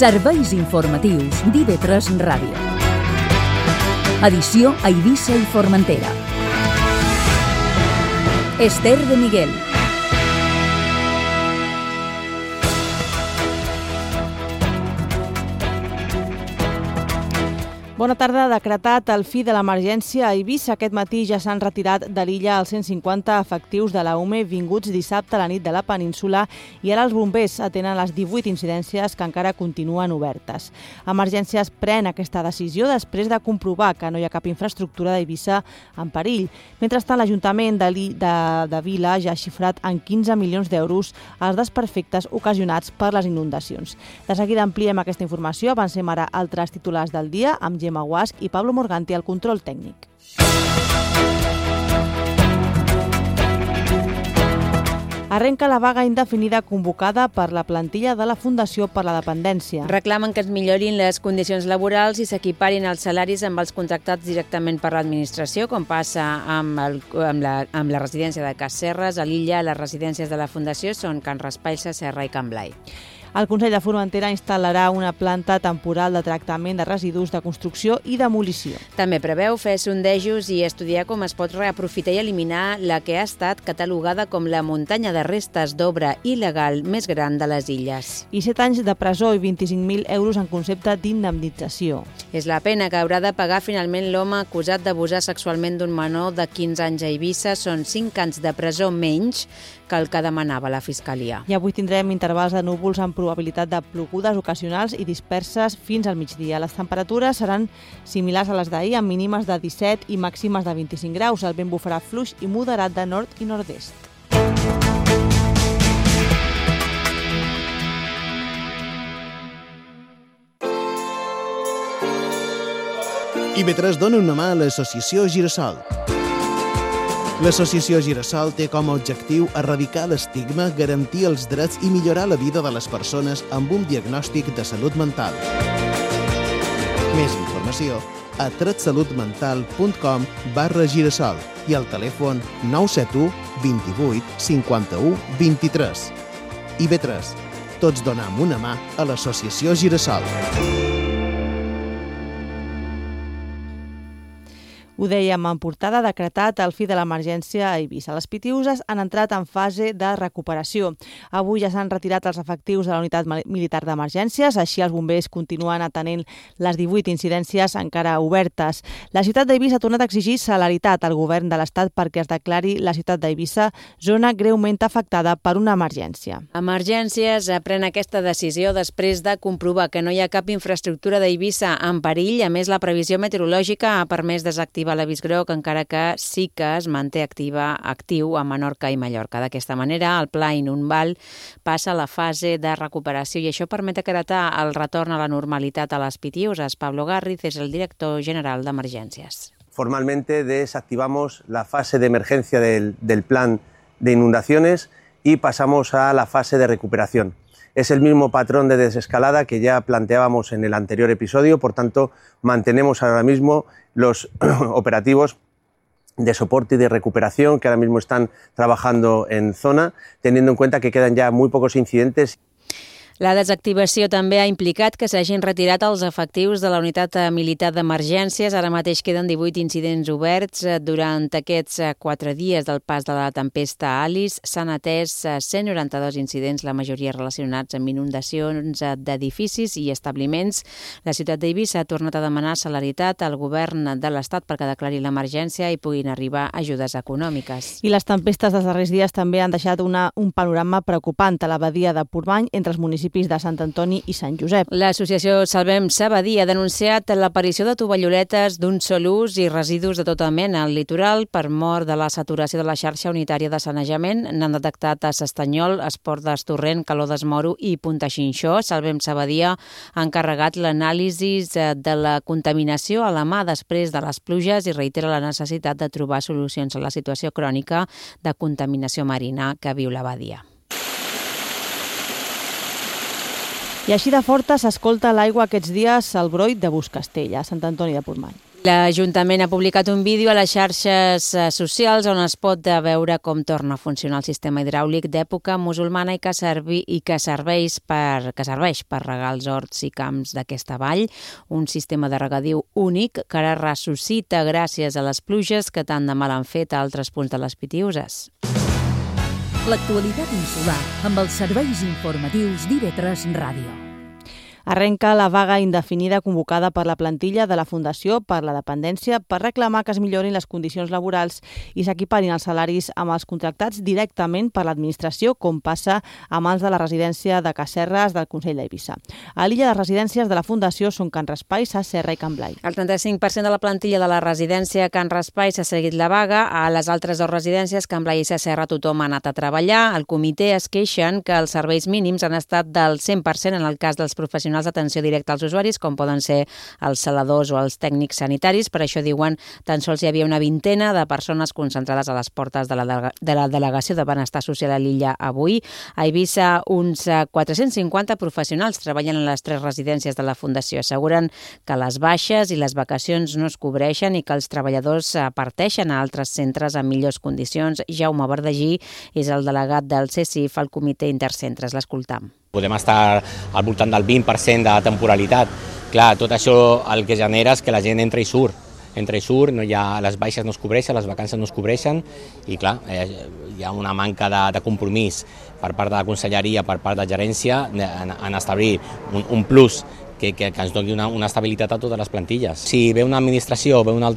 Serveis informatius d'IV3 Ràdio. Edició a Eivissa i Formentera. Esther de Miguel. Bona tarda. Decretat el fi de l'emergència a Eivissa. Aquest matí ja s'han retirat de l'illa els 150 efectius de la UME vinguts dissabte a la nit de la península i ara els bombers atenen les 18 incidències que encara continuen obertes. Emergències pren aquesta decisió després de comprovar que no hi ha cap infraestructura d'Eivissa en perill. Mentrestant, l'Ajuntament de Vila ja ha xifrat en 15 milions d'euros els desperfectes ocasionats per les inundacions. De seguida ampliem aquesta informació. Avancem ara altres titulars del dia amb Gemma Guasch i Pablo Morganti al control tècnic. Arrenca la vaga indefinida convocada per la plantilla de la Fundació per la Dependència. Reclamen que es millorin les condicions laborals i s'equiparin els salaris amb els contractats directament per l'administració, com passa amb la residència de Cas Serres. A l'illa, les residències de la Fundació són Can Raspall, Serra i Can Blai. El Consell de Formentera instal·larà una planta temporal de tractament de residus de construcció i demolició. També preveu fer sondejos i estudiar com es pot reaprofitar i eliminar la que ha estat catalogada com la muntanya de restes d'obra il·legal més gran de les illes. I 7 anys de presó i 25.000 euros en concepte d'indemnització. És la pena que haurà de pagar finalment l'home acusat d'abusar sexualment d'un menor de 15 anys a Eivissa. Són 5 anys de presó menys que el que demanava la Fiscalia. I avui tindrem intervals de núvols amb probabilitat de plogudes ocasionals i disperses fins al migdia. Les temperatures seran similars a les d'ahir, amb mínimes de 17 i màximes de 25 graus. El vent bufarà fluix i moderat de nord i nord-est. IV3 dona una mà a l'associació Girassol. L'associació Girassol té com a objectiu erradicar l'estigma, garantir els drets i millorar la vida de les persones amb un diagnòstic de salut mental. Més informació a tretsalutmental.com/Girassol i al telèfon 971 28 51 23. IV3. Tots donem una mà a l'associació Girassol. Ho dèiem en portada, decretat el fi de l'emergència a Eivissa. Les Pitiüses han entrat en fase de recuperació. Avui ja s'han retirat els efectius de la unitat militar d'emergències, així els bombers continuen atenent les 18 incidències encara obertes. La ciutat d'Eivissa ha tornat a exigir celeritat al govern de l'Estat perquè es declari la ciutat d'Eivissa zona greument afectada per una emergència. Emergències pren aquesta decisió després de comprovar que no hi ha cap infraestructura d'Eivissa en perill. A més, la previsió meteorològica ha permès desactivar l'avís groc, encara que sí que es manté actiu a Menorca i Mallorca. D'aquesta manera, el pla Inunval passa a la fase de recuperació i això permet acatar el retorn a la normalitat a les Pitiüses. Pablo Garriz és el director general d'Emergències. Formalmente desactivamos la fase de emergencia del plan de inundaciones y pasamos a la fase de recuperación. Es el mismo patrón de desescalada que ya planteábamos en el anterior episodio, por tanto, mantenemos ahora mismo los operativos de soporte y de recuperación que ahora mismo están trabajando en zona, teniendo en cuenta que quedan ya muy pocos incidentes. La desactivació també ha implicat que s'hagin retirat els efectius de la unitat militar d'emergències. Ara mateix queden 18 incidents oberts. Durant aquests 4 dies del pas de la tempesta Alice s'han atès 192 incidents, la majoria relacionats amb inundacions d'edificis i establiments. La ciutat d'Eivissa ha tornat a demanar celeritat al govern de l'Estat perquè declari l'emergència i puguin arribar ajudes econòmiques. I les tempestes dels darrers dies també han deixat un panorama preocupant a la badia de Portmany entre els municipis de Sant Antoni i Sant Josep. L'associació Salvem Sabadell ha denunciat l'aparició de tovalloletes d'un sol ús i residus de tota mena al litoral per mort de la saturació de la xarxa unitària de sanejament. N'han detectat a S'Estanyol, Esport d'Estorrent, Calor d'Esmoro i Punta Xinxó. Salvem Sabadell ha encarregat l'anàlisi de la contaminació a la mà després de les pluges i reitera la necessitat de trobar solucions a la situació crònica de contaminació marina que viu la badia. I així de forta s'escolta l'aigua aquests dies al broll de Buscastell, a Sant Antoni de Portmany. L'Ajuntament ha publicat un vídeo a les xarxes socials on es pot veure com torna a funcionar el sistema hidràulic d'època musulmana i que serveix per regar els horts i camps d'aquesta vall, un sistema de regadiu únic que ara ressuscita gràcies a les pluges que tant de mal han fet a altres punts de les Pitiüses. L'actualitat insular amb els serveis informatius d'IV3 Ràdio. Arrenca la vaga indefinida convocada per la plantilla de la Fundació per la Dependència per reclamar que es millorin les condicions laborals i s'equiparin els salaris amb els contractats directament per l'administració, com passa amb els de la residència de Casserres del Consell d'Eivissa. A l'illa, les residències de la Fundació són Can Raspall, Sa Serra i Can Blai. El 35% de la plantilla de la residència Can Raspall s'ha seguit la vaga. A les altres dues residències, Can Blai i Sa Serra, tothom ha anat a treballar. El comitè es queixen que els serveis mínims han estat del 100% en el cas dels professionals d'atenció directa als usuaris, com poden ser els celadors o els tècnics sanitaris. Per això, diuen, tan sols hi havia una vintena de persones concentrades a les portes de la Delegació de Benestar Social a l'illa avui. A Eivissa, uns 450 professionals treballen en les 3 residències de la Fundació. Asseguren que les baixes i les vacacions no es cobreixen i que els treballadors parteixen a altres centres en millors condicions. Jaume Verdagí és el delegat del CECIF al Comitè Intercentres. L'escoltam. Podem estar al voltant del 20% de temporalitat. Clar, tot això el que genera és que la gent entra i surt, no hi ha, les baixes no es cobreixen, les vacances no es cobreixen i clar, hi ha una manca de compromís per part de la conselleria, per part de gerència, en establir un plus que ens doni una estabilitat a totes les plantilles. Si ve una administració, ve una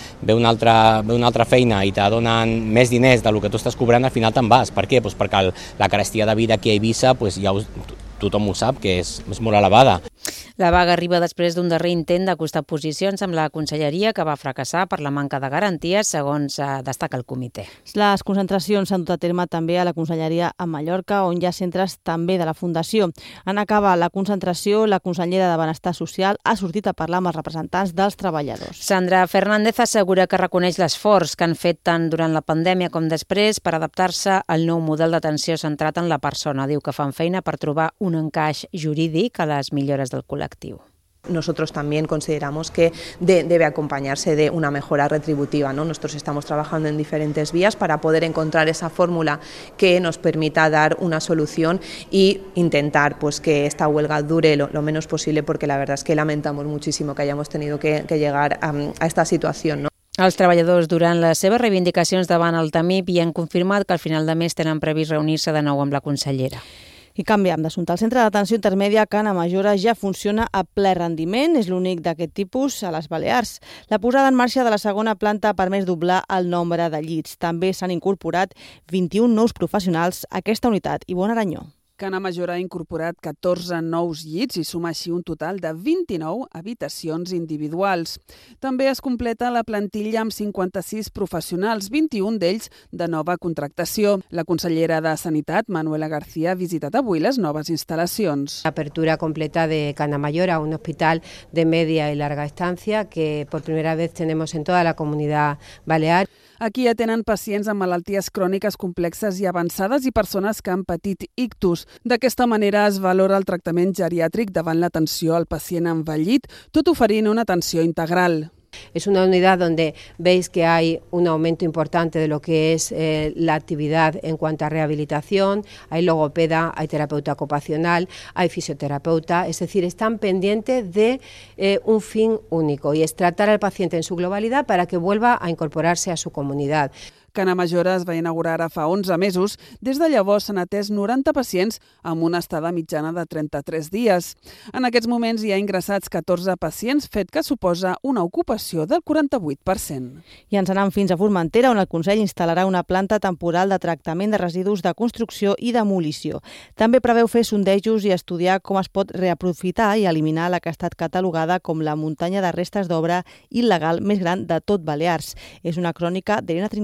altra feina i te donen més diners del que tu estàs cobrant, al final te'n vas. Per què? Doncs perquè la carestia de vida aquí a Eivissa, ja tothom ho sap, que és molt elevada. La vaga arriba després d'un darrer intent d'acostar posicions amb la conselleria que va fracassar per la manca de garanties, segons destaca el comitè. Les concentracions s'han dut a terme també a la conselleria a Mallorca, on hi ha centres també de la Fundació. En acabar la concentració, la consellera de Benestar Social ha sortit a parlar amb els representants dels treballadors. Sandra Fernández assegura que reconeix l'esforç que han fet tant durant la pandèmia com després per adaptar-se al nou model d'atenció centrat en la persona. Diu que fan feina per trobar un encaix jurídic a les millores del col·lectiu. Nosotros también consideramos que debe acompañarse de una mejora retributiva, ¿no? Nosotros estamos trabajando en diferentes vías para poder encontrar esa fórmula que nos permita dar una solución y intentar que esta huelga dure lo menos posible, porque la verdad es que lamentamos muchísimo que hayamos tenido que llegar a esta situación, ¿no? Els treballadors, durant les seves reivindicacions davant el TAMIP, hi han confirmat que al final de mes tenen previst reunir-se de nou amb la consellera. I canviem d'assumpte. El centre d'atenció intermèdia Can Amajora ja funciona a ple rendiment. És l'únic d'aquest tipus a les Balears. La posada en marxa de la segona planta ha permès doblar el nombre de llits. També s'han incorporat 21 nous professionals a aquesta unitat. Ivonne Aranyó. Can Amajora ha incorporat 14 nous llits i suma així un total de 29 habitacions individuals. També es completa la plantilla amb 56 professionals, 21 d'ells de nova contractació. La consellera de Sanitat, Manuela García, ha visitat avui les noves instal·lacions. Apertura completa de Can Amajora, un hospital de media y larga estancia que por primera vez tenemos en toda la comunidad balear. Aquí atenen pacients amb malalties cròniques complexes i avançades i persones que han patit ictus. D'aquesta manera es valora el tractament geriàtric davant l'atenció al pacient envellit, tot oferint una atenció integral. Es una unidad donde veis que hay un aumento importante de lo que es la actividad en cuanto a rehabilitación, hay logopeda, hay terapeuta ocupacional, hay fisioterapeuta, es decir, están pendientes de un fin único y es tratar al paciente en su globalidad para que vuelva a incorporarse a su comunidad. Can Amajora es va inaugurar ara fa 11 mesos. Des de llavors s'han atès 90 pacients amb una estada mitjana de 33 dies. En aquests moments hi ha ingressats 14 pacients, fet que suposa una ocupació del 48%. I ens anem fins a Formentera, on el Consell instal·larà una planta temporal de tractament de residus de construcció i demolició. També preveu fer sondejos i estudiar com es pot reaprofitar i eliminar la que ha estat catalogada com la muntanya de restes d'obra il·legal més gran de tot Balears. És una crònica d'Elena Trinidad.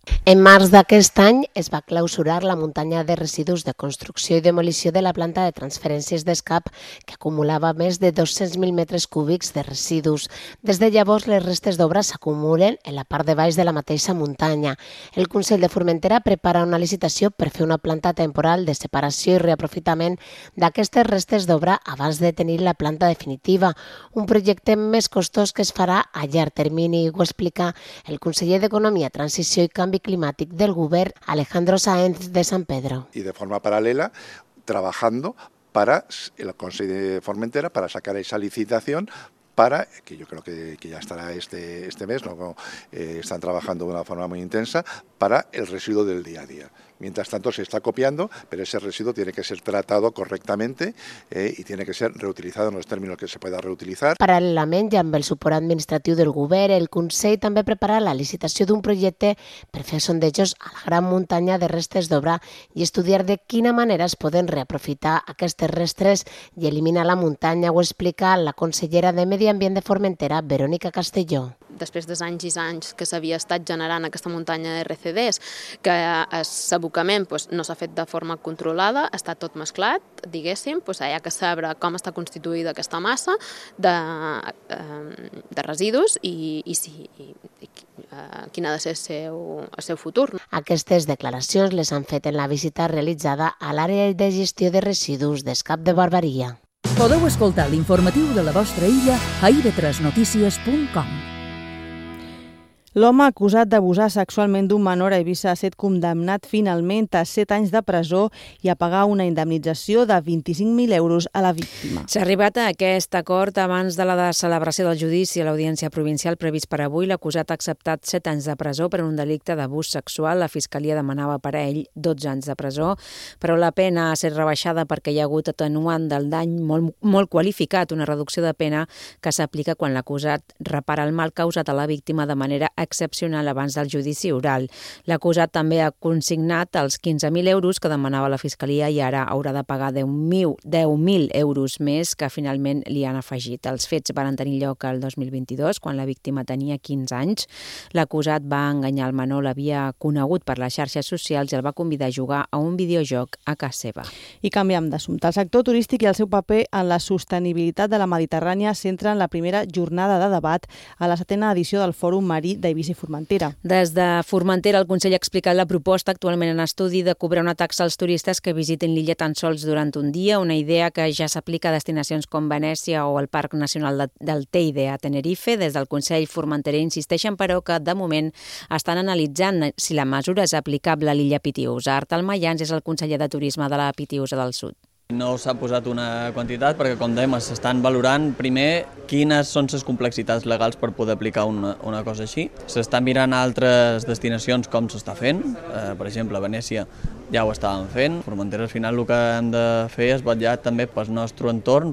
En març d'aquest any es va clausurar la muntanya de residus de construcció i demolició de la planta de transferències d'Escap, que acumulava més de 200.000 metres cúbics de residus. Des de llavors, les restes d'obra s'acumulen en la part de baix de la mateixa muntanya. El Consell de Formentera prepara una licitació per fer una planta temporal de separació i reaprofitament d'aquestes restes d'obra abans de tenir la planta definitiva, un projecte més costós que es farà a llarg termini, ho explica el conseller d'Economia, Transició i Canvi Climático del Gobierno, Alejandro Sáenz de San Pedro. Y de forma paralela, trabajando para el Consejo de Formentera para sacar esa licitación para, que yo creo que ya estará este mes, ¿no? Están trabajando de una forma muy intensa, para el residuo del día a día. Mientras tanto se está copiando, pero ese residuo tiene que ser tratado correctamente y tiene que ser reutilizado en los términos que se pueda reutilizar. Paral·lelament, i amb el suport administratiu del Govern, el Consell també prepara la licitació d'un projecte per fer sondejos a la gran muntanya de restes d'obra i estudiar de quina manera es poden reaprofitar aquestes restes i eliminar la muntanya, ho explica la consellera de Medi Ambient de Formentera, Verònica Castelló. Després d'anys i anys que s'havia estat generant aquesta muntanya de RCDs, que l'abocament no s'ha fet de forma controlada, està tot mesclat, diguéssim, hi ha que saber com està constituïda aquesta massa de residus i quin ha de ser el seu futur. Aquestes declaracions les han fet en la visita realitzada a l'àrea de gestió de residus d'Escap de Barberia. Podeu escoltar l'informatiu de la vostra illa a ib3notícies.com. L'home acusat d'abusar sexualment d'un menor a Eivissa ha estat condemnat finalment a 7 anys de presó i a pagar una indemnització de 25.000 euros a la víctima. S'ha arribat a aquest acord abans de la celebració del judici a l'Audiència Provincial previst per avui. L'acusat ha acceptat 7 anys de presó per un delicte d'abús sexual. La Fiscalia demanava per a ell 12 anys de presó, però la pena ha estat rebaixada perquè hi ha hagut atenuant del dany molt qualificat, una reducció de pena que s'aplica quan l'acusat repara el mal causat a la víctima de manera excepcional abans del judici oral. L'acusat també ha consignat els 15.000 euros que demanava la Fiscalia i ara haurà de pagar 10.000 euros més que finalment li han afegit. Els fets van tenir lloc el 2022, quan la víctima tenia 15 anys. L'acusat va enganyar el menor, l'havia conegut per les xarxes socials i el va convidar a jugar a un videojoc a casa seva. I canviem d'assumpte. El sector turístic i el seu paper en la sostenibilitat de la Mediterrània centren la primera jornada de debat a la 7ª edició del Fòrum Marí d'Eivissa i Formentera. Des de Formentera, el Consell ha explicat la proposta actualment en estudi de cobrar una taxa als turistes que visiten l'illa tan sols durant un dia, una idea que ja s'aplica a destinacions com Venècia o el Parc Nacional del Teide a Tenerife. Des del Consell Formenterer insisteixen, però, que de moment estan analitzant si la mesura és aplicable a l'illa Pitiusa. Artal Mayans és el conseller de Turisme de la Pitiusa del Sud. No s'ha posat una quantitat perquè, com dèiem, s'estan valorant primer quines són les complexitats legals per poder aplicar una cosa així. S'estan mirant altres destinacions com s'està fent, per exemple, a Venècia ja ho estàvem fent. Formentera, al final, el que hem de fer és vetllar també pel nostre entorn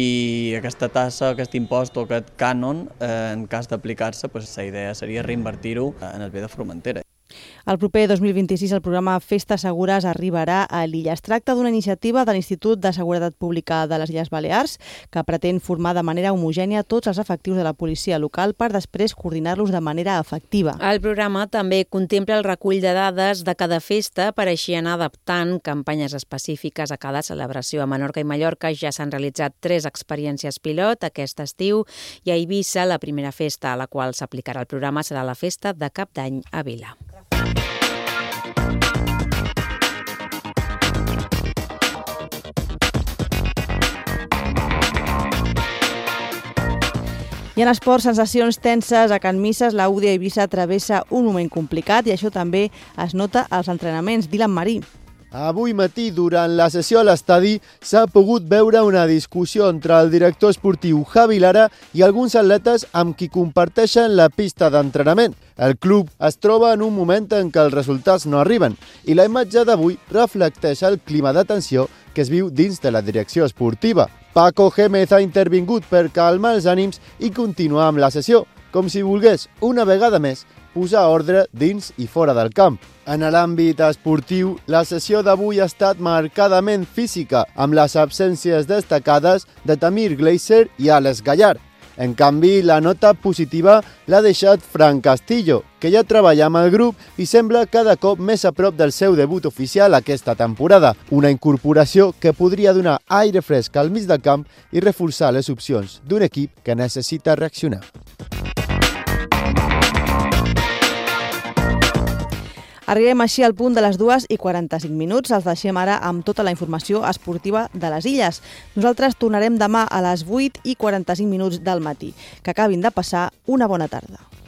i aquesta tassa, aquest impost o aquest cànon, en cas d'aplicar-se, la idea seria reinvertir-ho en el bé de Formentera. El proper 2026 el programa Festes Segures arribarà a l'illa. Es tracta d'una iniciativa de l'Institut de Seguretat Pública de les Illes Balears que pretén formar de manera homogènia tots els efectius de la policia local per després coordinar-los de manera efectiva. El programa també contempla el recull de dades de cada festa per així anar adaptant campanyes específiques a cada celebració. A Menorca i Mallorca ja s'han realitzat 3 experiències pilot aquest estiu i a Eivissa la primera festa a la qual s'aplicarà el programa serà la festa de Cap d'Any a Vila. I en esports, sensacions tenses a Can Misses, la UDI Eivissa travessa un moment complicat i això també es nota als entrenaments. Dylan Marí. Avui matí, durant la sessió a l'estadi, s'ha pogut veure una discussió entre el director esportiu Javi Lara i alguns atletes amb qui comparteixen la pista d'entrenament. El club es troba en un moment en què els resultats no arriben i la imatge d'avui reflecteix el clima de tensió que es viu dins de la direcció esportiva. Paco Gémez ha intervingut per calmar els ànims i continuar amb la sessió, com si volgués, una vegada més, posar ordre dins i fora del camp. En l'àmbit esportiu, la sessió d'avui ha estat marcadament física, amb les absències destacades de Tamir Gleiser i Alex Gallard. En canvi, la nota positiva l'ha deixat Fran Castillo, que ja treballa amb el grup i sembla cada cop més a prop del seu debut oficial aquesta temporada. Una incorporació que podria donar aire fresc al mig del camp i reforçar les opcions d'un equip que necessita reaccionar. Arribem així al punt de les 2:45. Els deixem ara amb tota la informació esportiva de les Illes. Nosaltres tornarem demà a les 8:45 del matí. Que acabin de passar una bona tarda.